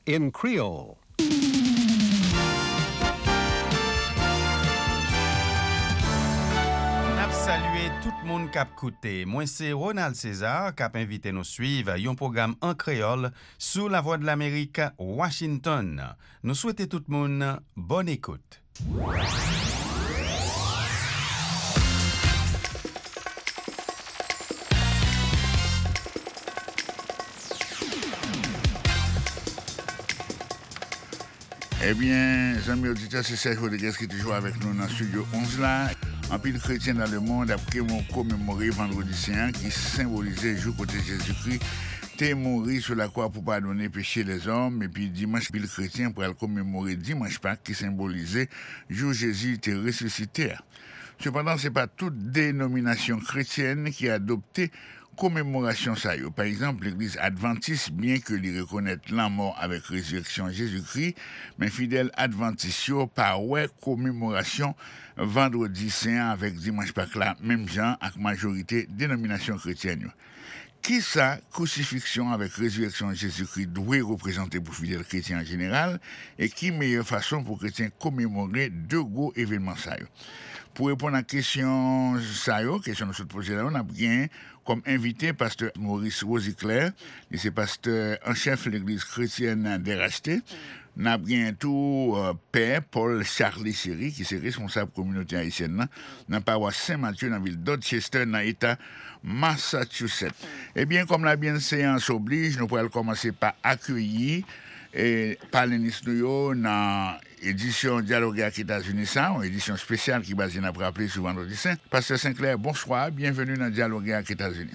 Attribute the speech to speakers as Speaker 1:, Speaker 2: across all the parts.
Speaker 1: in Creole.
Speaker 2: Saluer tout le monde qui a écouté. Moi, c'est Ronald César qui a invité nous suivre un programme en créole sous la voix de l'Amérique, Washington. Nous souhaitons tout le monde bonne écoute.
Speaker 3: Eh bien, amis auditeurs, c'est Serge Rodriguez qui est toujours avec nous dans le studio 11 là. En pile chrétien dans le monde, après mon commémoré vendredi saint qui symbolisait le jour côté Jésus-Christ, t'es mort sur la croix pour pardonner péché des hommes, et puis dimanche, pile chrétien pour commémorer dimanche Pâques qui symbolisait le jour Jésus était ressuscité. Cependant, ce n'est pas toute dénomination chrétienne qui a adopté commémoration ça. Par exemple, l'église adventiste, bien que lui reconnaisse la mort avec résurrection Jésus-Christ, mais fidèle adventiste, par ouais commémoration vendredi saint avec dimanche Pâques là, même gens avec majorité dénomination chrétienne. Qui ça, crucifixion avec résurrection Jésus-Christ doit représenter pour fidèles chrétiens en général, et qui meilleure façon pour chrétiens commémorer deux gros événements ça. Pour répondre à la question ça, question de ce projet là, on a bien comme invité pasteur Maurice Rosicler, et c'est pasteur en chef de l'église chrétienne d'Eracheté. On a bien tout père Paul Charlie Seri, qui est responsable communauté haïtienne dans la paroisse Saint-Mathieu dans la ville d'Odchester dans l'État Massachusetts. Eh bien, comme la bien séance oblige, nous pourrons commencer par accueillir et parler nous dans édition Dialogue avec les États-Unis, une édition spéciale qui est basée dans rappelé sur vendredi saint. Pasteur Sinclair, bonsoir, bienvenue dans Dialogue avec les États-Unis.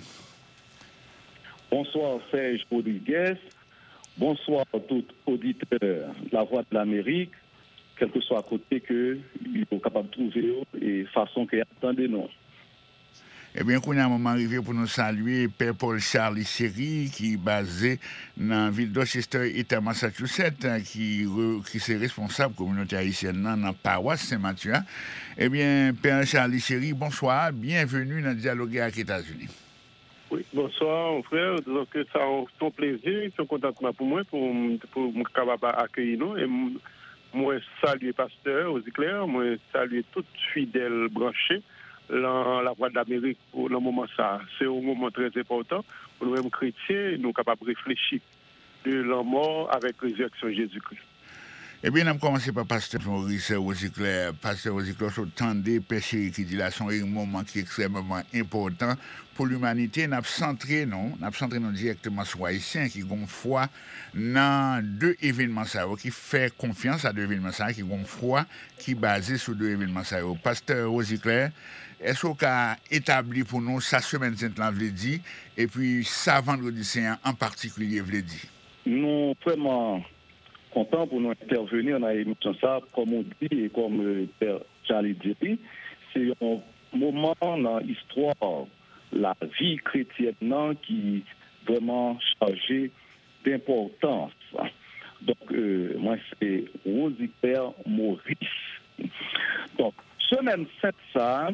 Speaker 4: Bonsoir Serge Rodriguez, bonsoir à tous auditeurs de la Voix de l'Amérique, quel que soit à côté que ils sont capables de trouver et façon qu'ils attendent nous.
Speaker 3: Eh bien, qu'on a un moment arrivé pour nous saluer Père Paul Charlie Seri, qui est basé dans la ville d'Ochester, État Massachusetts, qui est responsable de la communauté haïtienne dans la paroisse Saint-Mathieu. Eh bien, Père Charlie Seri, bonsoir, bienvenue dans Dialogue avec les États-Unis.
Speaker 5: Oui, bonsoir, mon frère. Donc, ça a un plaisir, c'est un contentement pour moi, pour me capable accueillir nous. Et moi, saluer pasteur aux éclairs, moi, saluer tout fidèle branché. La Voix de l'Amérique pour le moment ça. C'est un moment très important pour nous-mêmes chrétiens, nous capables de réfléchir de la mort avec résurrection Jésus-Christ.
Speaker 3: Eh bien, on a commencé par Pasteur Maurice Rosicler. Pasteur Rosicler, sur tant de péchés qui dit là, sont un moment qui est extrêmement important pour l'humanité. On a centré nous directement sur Haïtiens qui ont foi dans deux événements ça, qui fait confiance à deux événements ça, qui ont foi qui est basé sur deux événements ça. Pasteur Rosicler, est-ce qu'on a établi pour nous sa semaine sainte là veut dire et puis ça vendredi saint en particulier veut dire?
Speaker 4: Nous vraiment content pour nous intervenir dans l'émission ça, comme on dit et comme Père Charlie dit, c'est un moment dans l'histoire, la vie chrétienne qui vraiment chargé d'importance. Donc, moi, c'est Rosicler Maurice. Donc, semaine 7 ça,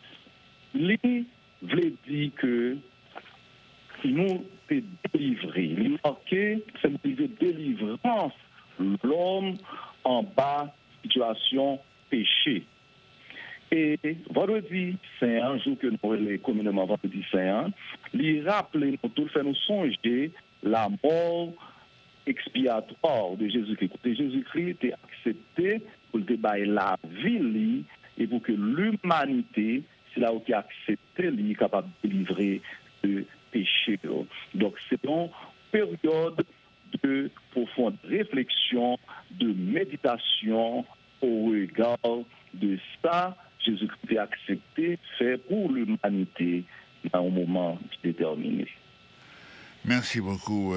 Speaker 4: lui voulait dire que nous sommes délivrés. Il marquait, c'est délivrance l'homme en bas situation péché. Et vendredi saint, un jour que nous les communément vendredi saint, il rappelle nous tout, fait nous songer la mort expiatoire de Jésus-Christ. Jésus-Christ était accepté pour débailler la vie et pour que l'humanité, c'est là où il a accepté, il est capable de délivrer de péché. Donc c'est une période de profonde réflexion, de méditation au regard de ça, Jésus-Christ a accepté, fait pour l'humanité à un moment déterminé.
Speaker 3: Merci beaucoup,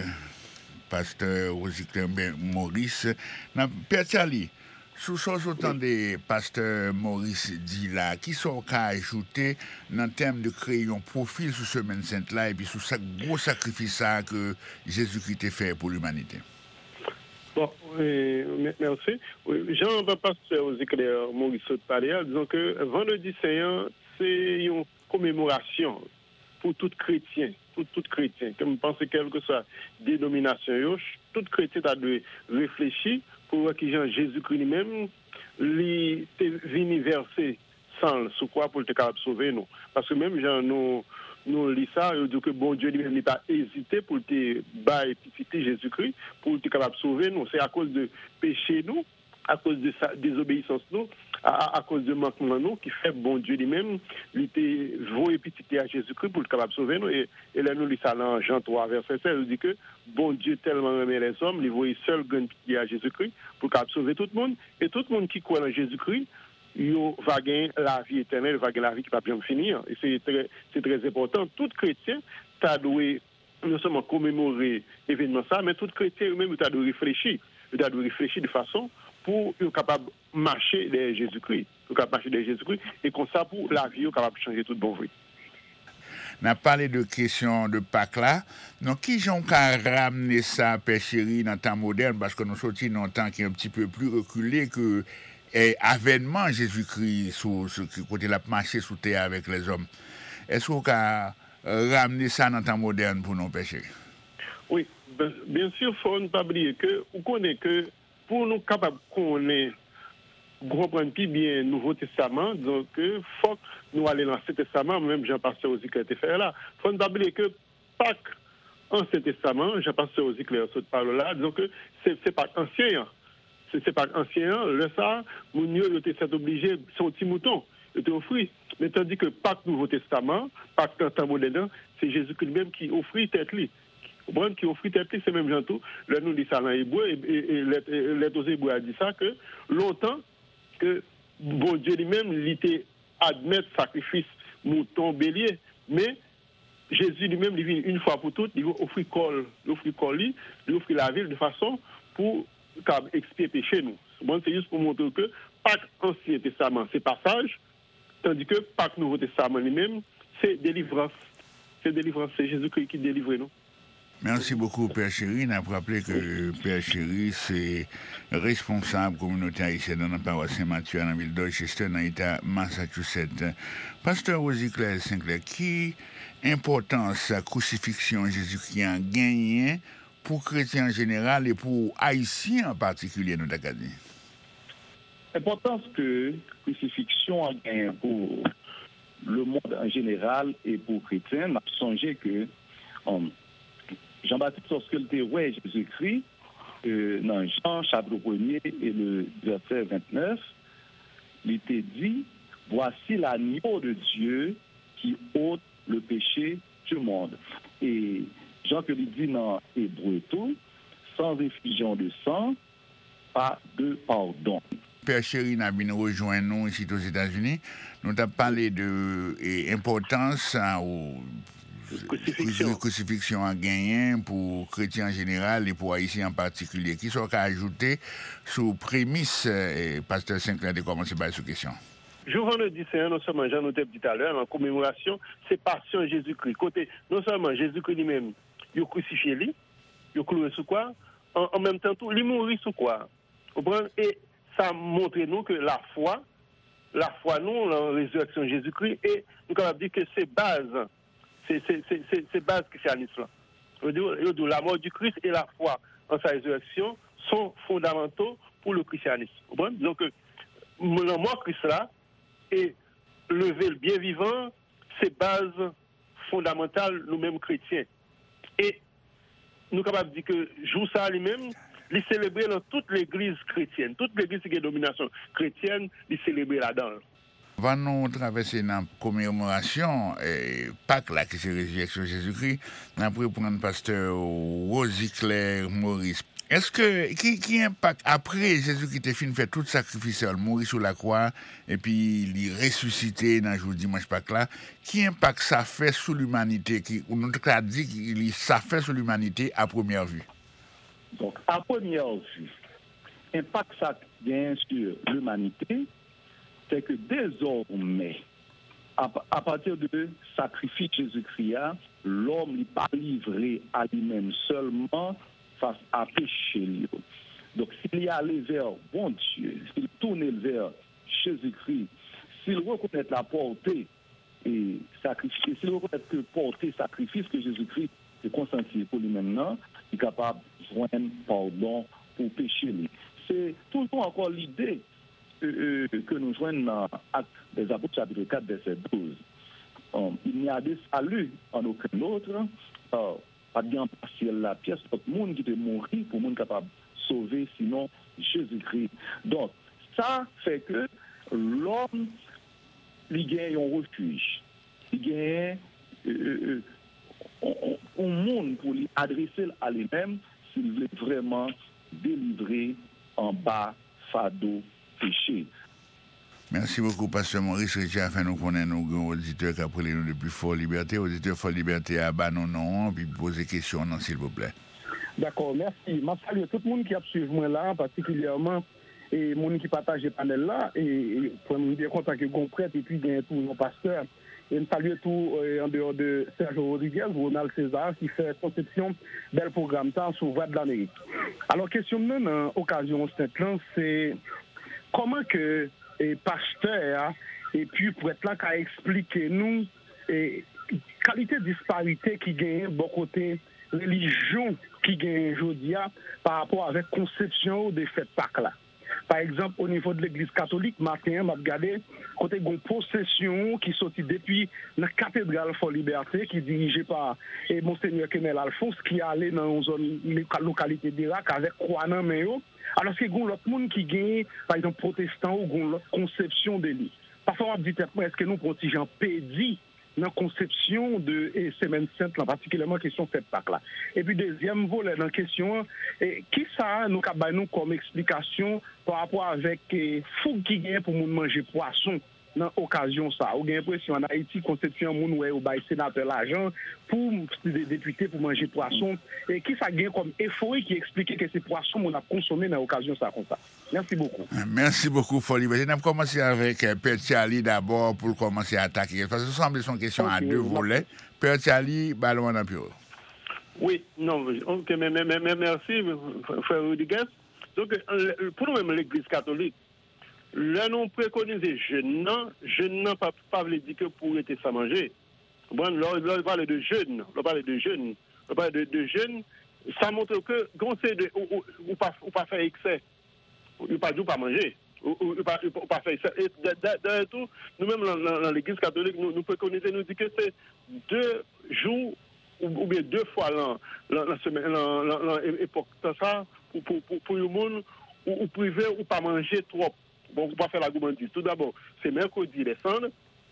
Speaker 3: Pasteur Rosicler Maurice. Père Charlie, sous autant de Pasteur Maurice dit là, qui sont qu'à ajouter dans le terme de créer un profil sous semaine sainte là et puis sous ce gros sacrifice que Jésus-Christ a fait pour l'humanité?
Speaker 5: Bon, merci. Jean-Pasteur Rosicler Maurice parlait, disons que vendredi saint, c'est une commémoration pour tout chrétien, pour tout chrétien. Comme je pense quelle que soit dénomination, tout chrétien doit réfléchir pour que Jésus-Christ lui-même, il est venu verser sang sur quoi pour être capable de sauver nous. Parce que même nous lisons ça, nous disons que bon Dieu lui-même n'a pas hésité pour te bailler Jésus-Christ, pour être capable de sauver nous. C'est à cause de péché nous, à cause de sa désobéissance nous, à cause de manquement nous, qui fait bon Dieu lui-même, il était voué petit à Jésus-Christ pour être capable de sauver nous. Et là, nous lisons ça dans Jean 3, verset 16, il dit que bon Dieu tellement aimait les hommes, il voué seul grand pitié à Jésus-Christ pour être capable de sauver tout le monde. Et tout le monde qui croit en Jésus-Christ, il va gagner la vie éternelle, va gagner la vie qui ne va pas finir. Et c'est très important. Tout chrétien, tu as dû non seulement commémorer l'événement ça, mais tout chrétien lui-même, tu as dû réfléchir. Tu as dû réfléchir de façon pour être capable de marcher derrière Jésus-Christ. Et comme ça, pour la vie, capable de changer toute bonne vie.
Speaker 3: On a parlé de question de Pâques là. Donc, qui ont ramené ça, Père Chéri, dans le temps moderne, parce que nous sommes dans un temps qui est un petit peu plus reculé que avènement Jésus-Christ sur côté la marché sous terre avec les hommes. Est-ce qu'on a ramené ça dans le temps moderne pour nous, Père Chéri?
Speaker 5: Oui, bien sûr, il faut ne pas oublier que vous connaissez que pour nous capables de comprendre plus bien le Nouveau Testament, donc il faut que nous allions dans l'Ancien Testament, même Jean-Pasteur aussi qui a été fait là. Il faut ne pas oublier que Pâques, Ancien Testament, Jean-Pasteur aussi qui a parlé là, donc c'est Pâques ancien. C'est pas ancien, le ça, mon Dieu était obligé, c'est un petit mouton, il était offert. Mais tandis que Pâques Nouveau Testament, Pâques temps moderne, c'est Jésus-Christ lui-même qui offre tête lui. Qui offre tête lui, c'est même gens tout. Là, nous dit ça dans l'hébreu, et l'être aux hébreux a dit ça, que longtemps, que bon Dieu lui-même, il était admettre sacrifice mouton, bélier, mais Jésus lui-même, il vient une fois pour toutes, il offre col, il offre la ville de façon pour expier péché nous. Bon, c'est juste pour montrer que Pâques Ancien Testament, c'est passage, tandis que Pâques Nouveau Testament lui-même, c'est délivrance. C'est délivrance, c'est Jésus-Christ qui délivre nous.
Speaker 3: Merci beaucoup, Père Chéri. On a rappelé que Père Chéri, c'est responsable communautaire haïtienne dans la paroisse Saint-Mathieu, dans la ville de Dorchester, dans l'État Massachusetts. Pasteur Rosicler Sinclair, qui importance la crucifixion Jésus-Christ a gagné pour chrétiens en général et pour haïtiens en particulier, nous avons dit?
Speaker 4: L'importance que la crucifixion a gagné pour le monde en général et pour les chrétiens, on a songé que Jean-Baptiste, lorsque il était roi Jésus-Christ, dans Jean chapitre 1er et le verset 29, il était dit, voici l'agneau de Dieu qui ôte le péché du monde. Et Jean que il dit dans Hébreu tout, sans effusion de sang, pas de pardon.
Speaker 3: Père Chéri n'a bien rejoint nous ici aux États-Unis. Nous avons parlé de l'importance aux crucifixion à gagner pour chrétiens en général et pour haïtiens en particulier. Qui sont à ajouter sous prémisse, Pasteur Sinclair, de commencer par cette question?
Speaker 5: Jour vendredi saint, non seulement Jean nous dit tout à l'heure, en commémoration, c'est passion Jésus-Christ. Côté, non seulement Jésus-Christ lui-même, il a crucifié lui, il a cloué sous quoi, en même temps, il est mort sous quoi. Et ça montre nous que la foi nous, la résurrection de Jésus-Christ, et nous avons dit que c'est base christianisme. La mort du Christ et la foi en sa résurrection sont fondamentaux pour le christianisme. Donc, la mort Christ là, et lever le bien vivant, c'est base fondamentale nous-mêmes chrétiens. Et nous sommes capables de dire que jour ça lui-même, il célébrer dans toute l'église chrétienne, toute l'église qui est domination chrétienne, il célébrer là-dedans.
Speaker 3: Avant nous traverser dans la commémoration, Pâques là, qui c'est la résurrection de Jésus-Christ, après prendre pasteur Rosicler Maurice. Est-ce que, qui impact, après Jésus-Christ est fini, fait tout sacrifice, mourir sur la croix, et puis il est ressuscité dans le jour dimanche Pâques là, qui impact ça fait sur l'humanité, ou nous avons dit que ça fait sur l'humanité à première vue?
Speaker 4: Donc, à première vue, l'impact ça vient sur l'humanité, c'est que désormais, à partir de sacrifice Jésus-Christ, l'homme n'est pas livré à lui-même seulement face à péché. Donc, s'il y allait vers bon Dieu, s'il tourne vers Jésus-Christ, s'il reconnaît la portée et sacrifice, s'il reconnaît que portée sacrifice que Jésus-Christ est consenti pour lui maintenant, est capable de joindre pardon pour pécher. C'est toujours encore l'idée que nous joignons dans Actes des Apôtres, chapitre 4, verset 12. Il n'y a de salut en aucun autre, pas bien partiel la pièce, tout le monde qui peut mourir pour le monde capable de sauver, sinon Jésus-Christ. Donc, ça fait que l'homme, il gagne un refuge, il gagne un monde pour lui adresser à lui-même s'il veut vraiment délivrer en bas fardeau péché.
Speaker 3: Merci beaucoup, Pasteur Maurice Richard. Enfin, nous connaissons nos auditeurs qui appellent nous depuis Fort Liberté. Auditeurs Fort Liberté à bas non, puis poser des questions, s'il vous plaît.
Speaker 1: D'accord, merci. Je salue tout le monde qui a suivi moi là, particulièrement et mon qui partage le panel là, et pour nous bien content que vous prête et puis bien tous nos pasteurs. Et je salue tout en dehors de Sergio Rodriguez, Ronald César, qui fait conception d'un programme temps sur Voix de l'Amérique. Alors, question de dans occasion c'est comment que pasteur et puis pour être là qu'à expliquer nous qualité de disparité qui gagne bon côté religion qui gagne aujourd'hui par rapport avec conception des fêtes Pâques là. Par exemple, au niveau de l'église catholique, matin, m'a regardé côté une possession qui sortit depuis la cathédrale Fort Liberté, qui est dirigée par Monseigneur Kenel Alphonse, qui est allé dans une zone localité d'Irak avec croix dans main. Alors que l'autre monde qui gagne, par exemple, protestant ou l'autre conception de lui. Parfois, on dit est-ce que nous protégeons pédis dans la conception de Semaine Sainte, particulièrement question fête Pâques là. Et puis deuxième volet dans la question, qui ça nous avons comme explication par rapport avec fou qui gagne pour manger poisson dans l'occasion ça. Ou gagne l'impression en Haïti conception moun ouais ou bail sénateur l'argent pour des députés pour manger poisson et qui ça gagne comme euphorie qui explique que ces poissons on a consommé dans l'occasion ça comme ça. Merci beaucoup.
Speaker 3: Merci beaucoup, Folie. Je vais commencer avec Père Charlie d'abord pour commencer à attaquer. Parce que ça semble son question à deux volets. Père Charlie, ballon en pure.
Speaker 5: Oui, non, ok, mais merci, frère Rodriguez. Donc, pour nous-mêmes, l'Église catholique, là, nous préconisons jeûne, pas veut dire que pour être sans manger. Bon, là, on parle de jeûne, ça montre que, quand c'est de, ou pas faire excès, ou pas manger, ou pas faire excès. Et d'ailleurs, tout, nous-mêmes, dans l'Église catholique, nous préconisons, nous disons que c'est 2 jours, ou bien 2 fois la semaine, l'époque, ça, pour le monde, ou privé, ou pas manger trop. Bon, on va faire la gourmandise. Tout d'abord, c'est mercredi les cendres,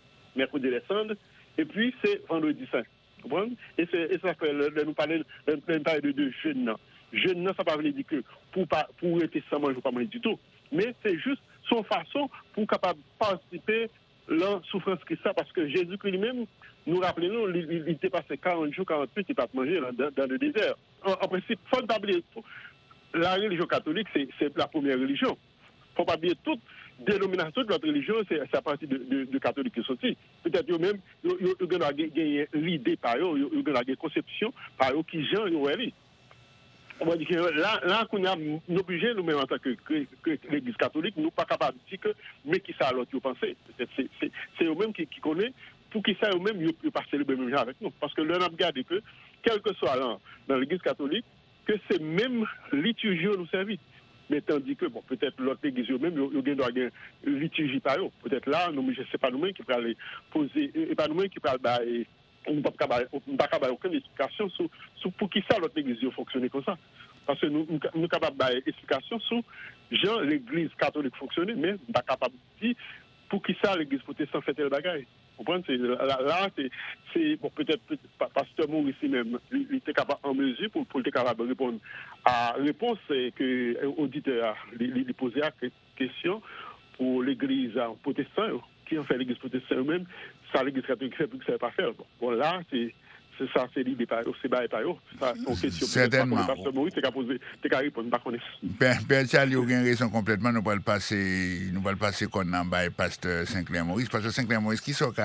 Speaker 5: et puis c'est vendredi saint. Vous comprenez? Et ça fait, nous parler de jeûne. Jeûne, ça ne veut pas dire que pour être sans manger, pas manger du tout. Mais c'est juste son façon pour capable participer à la souffrance que ça, parce que Jésus-Christ lui-même, nous rappelons, il était passé 40 jours, 48, il n'a pas manger dans le désert. En principe, il faut pas oublier, la religion catholique, c'est la première religion. Il ne faut pas oublier toute dénomination de notre religion, c'est à partir de catholique qui sorti. Peut-être eux-mêmes, ils ont gagné l'idée par eux, ils ont gagné conception par eux qui gens ont eu. On va dire que là qu'on a obligé nous-mêmes en tant que l'Église catholique, nous pas capables de dire que, mais qui ça alors tu pensez? C'est eux-mêmes qui connaissent, pour qui ça eux-mêmes, ils passent le même genre avec nous. Parce que là, on a regardé que, quel que soit dans l'Église catholique, que c'est même liturgie nous servit. Mais tandis que, bon, peut-être l'autre église eux-mêmes, ils ont une liturgie par eux. Peut-être là, nous, je ne sais pas nous-mêmes qui pourraient poser, et pas nous-mêmes qui pourraient, on ne peut pas avoir aucune explication sur pour qui ça l'autre église fonctionne comme ça. Parce que nous sommes capables d'avoir une explication sur genre l'église catholique fonctionne, mais nous ne sommes pas capables de dire pour qui ça l'église protestante fait tel bagaille. Vous comprenez? Là, c'est bon, peut-être Pasteur Maurice même, il était capable en mesure pour être capable de répondre à la réponse que l'auditeur lui posait à question pour l'église protestante, qui en fait l'église protestante eux-mêmes, ça l'église catholique fait, pour que ça ne va pas faire. Bon, là, c'est ça, c'est l'idée par eux, c'est pas par eux. Ça, c'est une question.
Speaker 3: Certainement.
Speaker 5: Pasteur Maurice, tu as posé, tu as répondu, pas connaître.
Speaker 3: Père Charlie, vous avez raison complètement. Nous allons le passer comme un pasteur Sinclair Maurice. Pasteur Sinclair Maurice, qui sont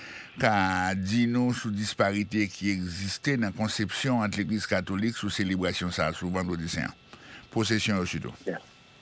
Speaker 3: qu'a dit nous sur disparité qui existait dans la conception entre l'Église catholique sous célébration ça, sous vendredi saint. Possession au sud.
Speaker 4: Yeah.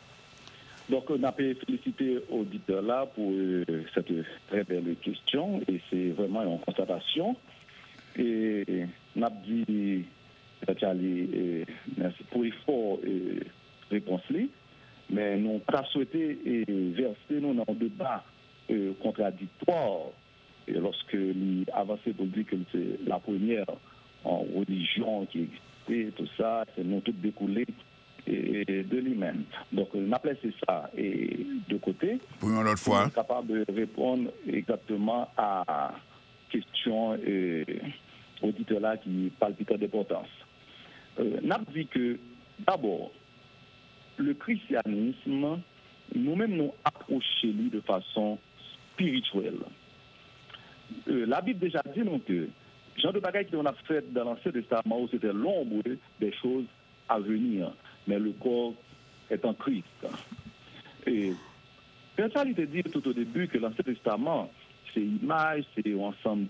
Speaker 4: Donc, on a félicité l'auditeur là pour cette très belle question et c'est vraiment une constatation. Et on a dit merci pour l'effort réponse. Mais nous avons souhaité verser nous dans un débat contradictoire lorsque l'avancée pour dire que c'est la première en religion qui existait, tout ça, c'est nous tout découlé de lui-même. Donc, on a placé ça de côté.
Speaker 3: Pour une autre fois.
Speaker 4: Pour être capable de répondre exactement à la question auditeur là qui palpite d'importance. On a dit que, d'abord, le christianisme, nous-mêmes nous approchons lui de façon spirituelle. La Bible déjà dit nous que genre de bagaille qu'on a fait dans l'Ancien Testament, c'était l'ombre des choses à venir, mais le corps est en Christ. Et ça, il te dit tout au début que l'Ancien Testament, c'est image, c'est un ensemble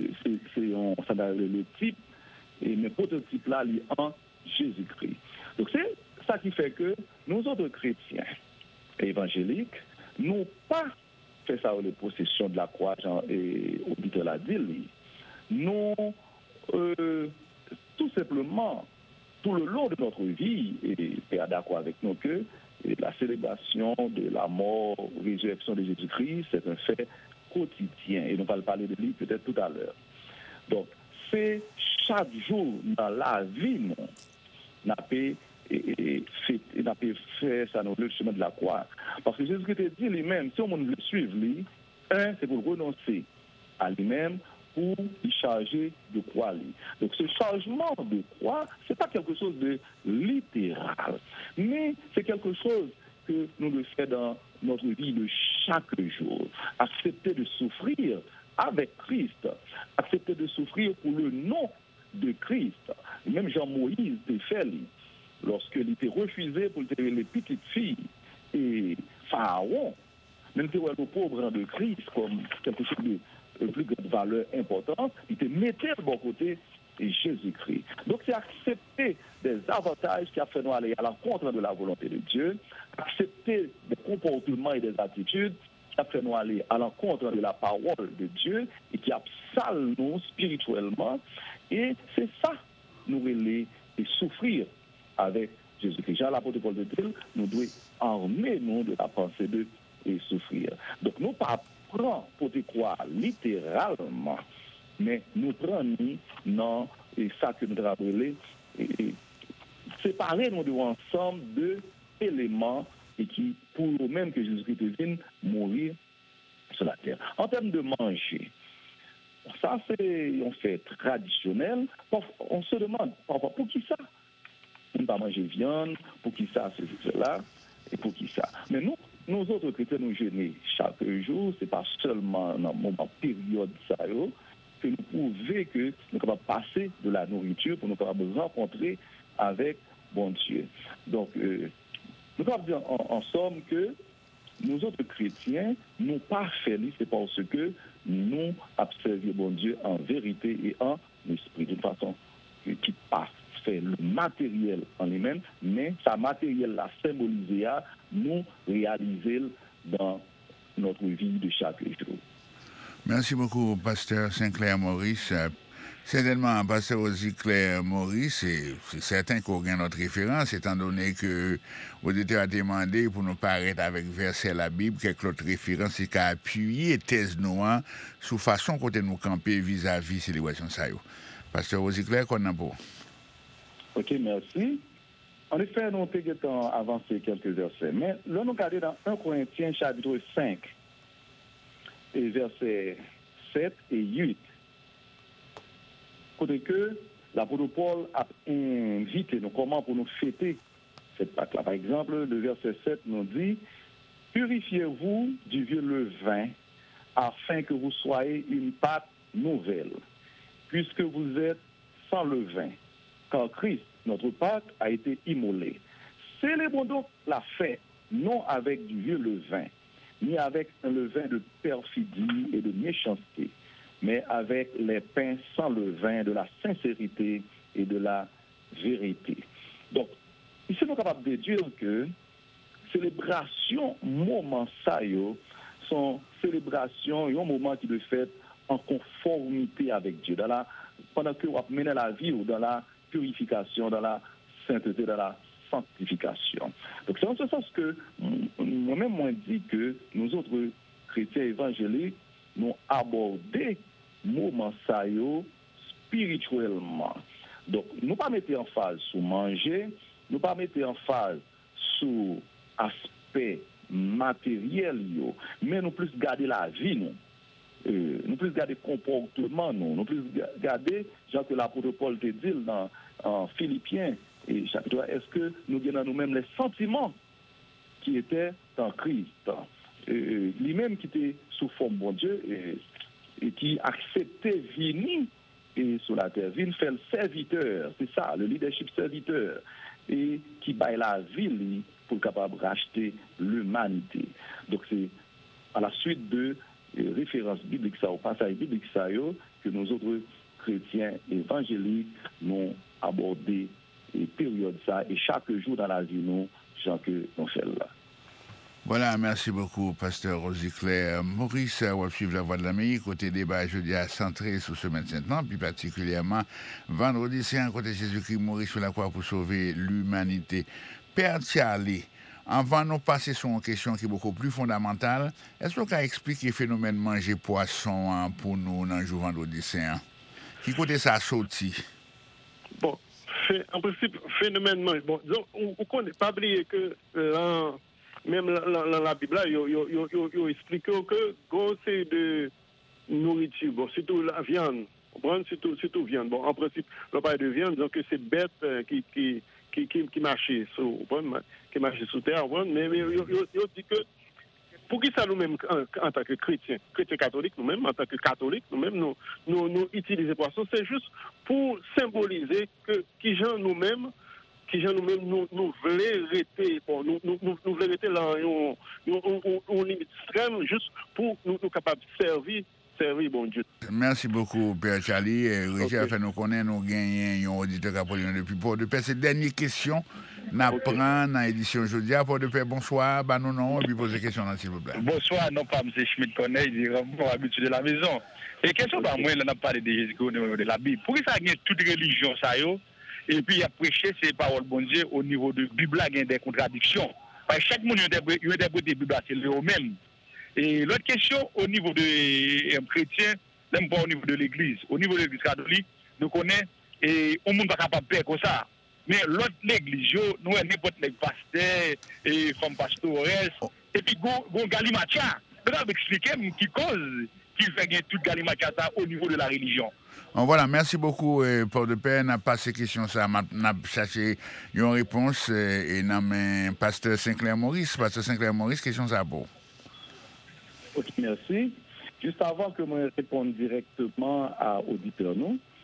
Speaker 4: le type, et mais prototype là, il est en Jésus-Christ. Donc c'est ça qui fait que nous autres chrétiens évangéliques, nous pas fait ça les possessions de la croix, et auditeur l'a dit, nous tout simplement, tout le long de notre vie, et est d'accord avec nous que la célébration de la mort, résurrection de Jésus-Christ, c'est un fait quotidien, et nous allons parler de lui peut-être tout à l'heure. Donc, c'est chaque jour dans la vie, nous, n'a pas fait ça dans le chemin de la croix. Parce que Jésus-Christ dit lui-même, si on veut suivre lui, c'est pour renoncer à lui-même, pour y charger de croix. Donc ce changement de croix, ce n'est pas quelque chose de littéral, mais c'est quelque chose que nous le faisons dans notre vie de chaque jour. Accepter de souffrir avec Christ, accepter de souffrir pour le nom de Christ. Même Jean-Moïse l'a fait, lorsqu'il était refusé pour les petites filles et Pharaon, même si le pauvre de Christ comme quelque chose de plus grande valeur importante, il te mettait de bon côté de Jésus-Christ. Donc c'est accepter des avantages qui a fait nous aller à l'encontre de la volonté de Dieu, accepter des comportements et des attitudes qui a fait nous aller à l'encontre de la parole de Dieu et qui a sale nous spirituellement. Et c'est ça, nous relais et souffrir avec Jésus-Christ. Jean l'apôtre Paul de Dieu, nous devons armer nous de la pensée de et souffrir. Donc nous pas prendre pour te croire littéralement, mais nous prenons dans ça que nous avons relé et séparer nous de ensemble de éléments et qui pour nous-mêmes que Jésus-Christ vienne mourir sur la terre. En termes de manger, ça c'est un fait traditionnel. On se demande parfois pour qui ça? On ne pas manger viande, pour qui ça c'est cela et pour qui ça? Mais nous autres chrétiens, nous jeûnons chaque jour, ce n'est pas seulement dans le moment période ça, que nous prouvons que nous sommes capables de passer de la nourriture pour nous capables de rencontrer avec bon Dieu. Donc, nous pouvons dire en somme que nous autres chrétiens, nous pas fait, c'est parce que nous observons bon Dieu en vérité et en esprit, d'une façon qui passe. Fait le matériel en lui-même, mais sa matériel la symbolisé à nous réaliser dans notre vie de chaque jour.
Speaker 3: Merci beaucoup, Pasteur Sinclair Maurice. Certainement, Pasteur aussi Claire Maurice, c'est certain qu'on gagne notre référence, étant donné que l'auditeur a demandé pour nous paraître avec verset de la Bible, quelque autre référence, c'est qu'à appuyer thèse noire sous façon côté nous camper vis-à-vis célébration ça. Pasteur aussi Claire, qu'on a pour.
Speaker 4: Ok, merci. En effet, nous avons avancé quelques versets. Mais là, nous regardons dans 1 Corinthiens chapitre 5, et versets 7 et 8. Côté que l'apôtre Paul a invité nous comment pour nous fêter cette Pâque-là. Par exemple, le verset 7 nous dit « Purifiez-vous du vieux levain afin que vous soyez une pâte nouvelle, puisque vous êtes sans levain. » Car Christ, notre Pâque, a été immolé. Célébrons donc la fête, non avec du vieux levain, ni avec un levain de perfidie et de méchanceté, mais avec les pains sans levain de la sincérité et de la vérité. Donc, ici, nous sommes capables de déduire que célébration, moment ça, sont célébrations et un moment qui doit être en conformité avec Dieu. Pendant que vous menez la vie ou dans la purification, dans la sainteté, dans la sanctification. Donc c'est en ce sens que moi-même, moi dit que nous autres chrétiens évangéliques, nous abordé moment ça yo spirituellement. Donc nous pas mettre en phase sur manger, nous pas mettre en phase sur aspect matériel yo, mais nous plus garder la vie nous. Nous plus garder comportement nous plus garder genre que l'apôtre Paul te dit dans en Philippiens et chapitre 3, est-ce que nous gagnons nous-mêmes les sentiments qui étaient en Christ, lui-même qui était sous forme bon Dieu et qui acceptait venir et sur la terre, venir faire le serviteur, c'est ça, le leadership serviteur, et qui baille la vie pour capable racheter l'humanité. Donc c'est à la suite de références bibliques ça, au passage biblique ça, que nous autres chrétiens évangéliques nous abordé et période ça, et chaque jour dans la vie nous, Jean que nous faisons là.
Speaker 3: Voilà, merci beaucoup, Pasteur Rosy Claire Maurice. On va suivre la Voix de l'Amérique. Côté débat, jeudi à centré sur semaine Saint-Nom, puis particulièrement vendredi, c'est un côté Jésus-Christ mourit sur la croix pour sauver l'humanité. Père Charlie, avant de nous passer sur une question qui est beaucoup plus fondamentale, est-ce qu'on peut expliquer le phénomène manger poisson pour nous dans le jour vendredi Saint? Qui côté ça sorti?
Speaker 5: Bon, en principe, phénomène mange. Bon, disons, on ne pas oublier que même la Bible, il explique que c'est de nourriture, bon, surtout la viande, surtout viande. Bon, en principe, on parle de viande, donc c'est bête qui marche sur terre, mais il dit que pour qui ça nous-mêmes, en tant que chrétiens catholiques, nous-mêmes, en tant que catholiques, nous-mêmes, nous utilisons poisson, c'est juste pour symboliser que qui gens nous-mêmes nous voulons rester nous voulons rester là on limite extrême juste pour nous capables de servir bon Dieu.
Speaker 3: Merci beaucoup Père Charlie. Richard fait nous connaître, nous gagnons un auditeur Apollyon depuis Port-de-Paix. C'est dernière question nous prend dans l'édition aujourd'hui. Port-de-Paix, bonsoir, non, et puis poser question s'il vous plaît.
Speaker 6: Bonsoir, non pas M. Schmidt connaît, il est habitué de la maison. Et question par moi, on a parlé de Jésus au niveau de la Bible. Pourquoi ça gagne toute religion ça yo? Et puis, il a prêché ces paroles bon Dieu au niveau de la Bible, il y a des contradictions. Parce que chaque monde a interprété la Bible, c'est eux-mêmes. Et l'autre question, au niveau des chrétiens, même pas au niveau de l'Église. Au niveau de l'Église catholique, nous connaissons, et on ne peut pas capable de faire comme ça. Mais l'autre l'Église, nous avons n'importe quel pasteur, et femmes pastorales, et puis, Galimatia. Vous avez expliqué qui cause qu'il fait gagner toute Galimatia au niveau de la religion.
Speaker 3: Voilà, merci beaucoup, Port-de-Paix. On a passé question ça, on a cherché une réponse et on a Pasteur Sinclair Maurice. Pasteur Sinclair Maurice, question ça pour.
Speaker 4: Ok, merci. Juste avant que je réponde directement à l'auditeur,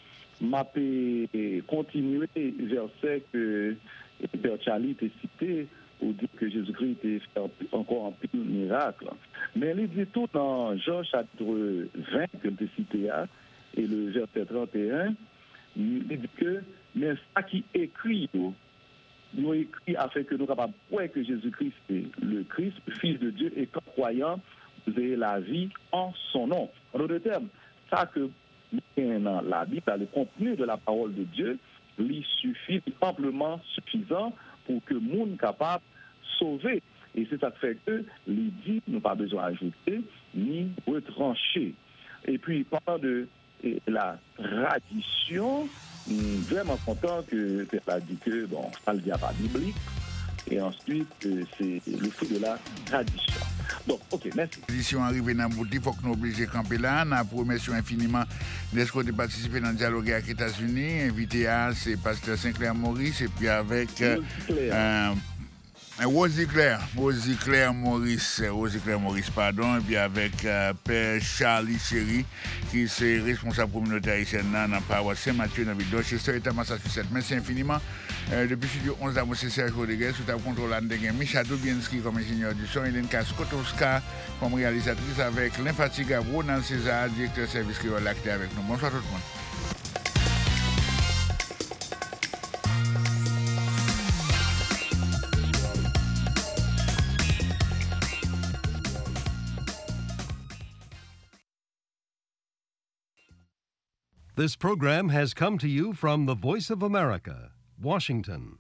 Speaker 4: je continuer verset que Père Charlie t'a cité pour dire que Jésus-Christ a fait encore un petit miracle. Mais il dit tout dans Jean chapitre 20 que tu as cité et le verset 31, il dit que mais ça qui écrit, nous écrit afin que nous capables de croire que Jésus-Christ est le Christ, Fils de Dieu, et qu'en croyant, vous ayez la vie en son nom. En d'autres termes, ça que dans la Bible, le contenu de la parole de Dieu, lui suffit amplement suffisant pour que le monde capable de sauver. Et c'est ça qui fait que les dit, nous pas besoin d'ajouter ni retrancher. Et puis, parlant de la tradition, vraiment content que tu as dit que, bon, ça le dit pas biblique, et ensuite, c'est le fruit de la tradition. Donc, ok, merci.
Speaker 3: L'édition arrivée dans le bout, il faut que nous obligions de camper là. Nous remercions infiniment d'être de participer dans le dialogue avec les États-Unis. Invité à, c'est Pasteur Sinclair Maurice, et puis avec Rosy Claire Maurice, pardon, et puis avec Père Charlie Chéri, qui est responsable communautaire haïtienne dans la paroisse Saint-Mathieu, dans la ville d'Orchester, État Massachusetts. Merci infiniment. Depuis studio 11 d'Amo, c'est Serge Rodriguez, sous ta contrôle de Micha Dubienski comme ingénieur du son, Hélène Skotowska comme réalisatrice, avec l'infatigable Ronald César, directeur service créole lacté avec nous. Bonsoir tout le monde.
Speaker 7: This program has come to you from the Voice of America, Washington.